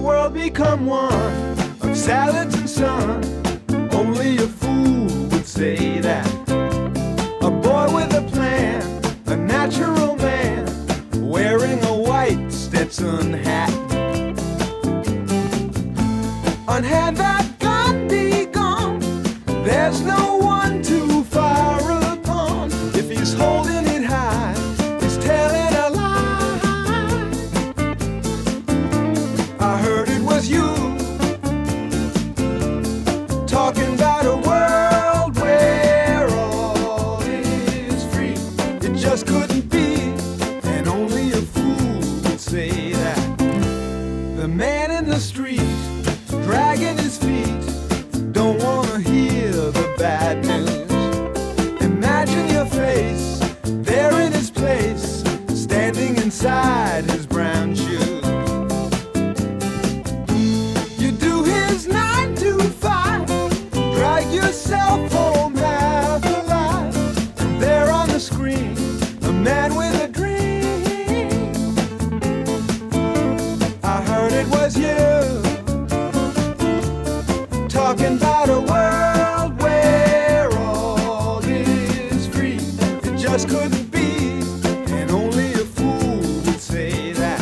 world become one of salads and sun? Only a fool would say that. A boy with a plan, a natural man, wearing a white Stetson hat. Unhand that gun, be gone. There's no one to fire upon. If he's holding it high, he's telling a lie. I heard it was you talking about a world where all is free. It just couldn't be, and only a fool would say that. The man in the street, dragging his feet, don't wanna hear the bad news. Imagine your face, there in his place, standing inside his brown shoes. You do his 9 to 5, drag yourself home half alive, and there on the screen, a man with a dream. I heard it was you talking about a world where all is free. It just couldn't be, and only a fool would say that.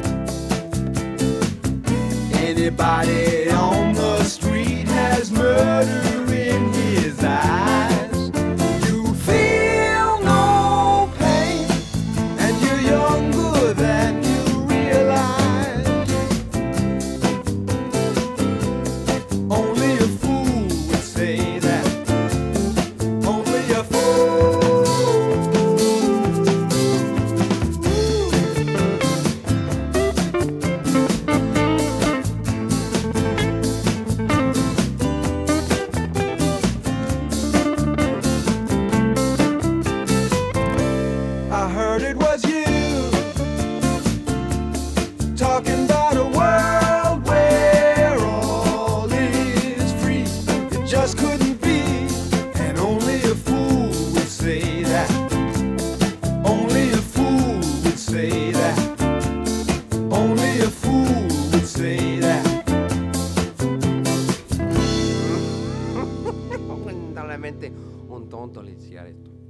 Anybody on the street has murder in his eyes. You feel no pain, and you're younger than you realize. Only a fool would say that. Only a fool. I heard it was you talking about a world where all is free. It just couldn't be, and only a fool would say that. Only a fool would say that. Only a fool would say that. Totalmente un tonto licear esto.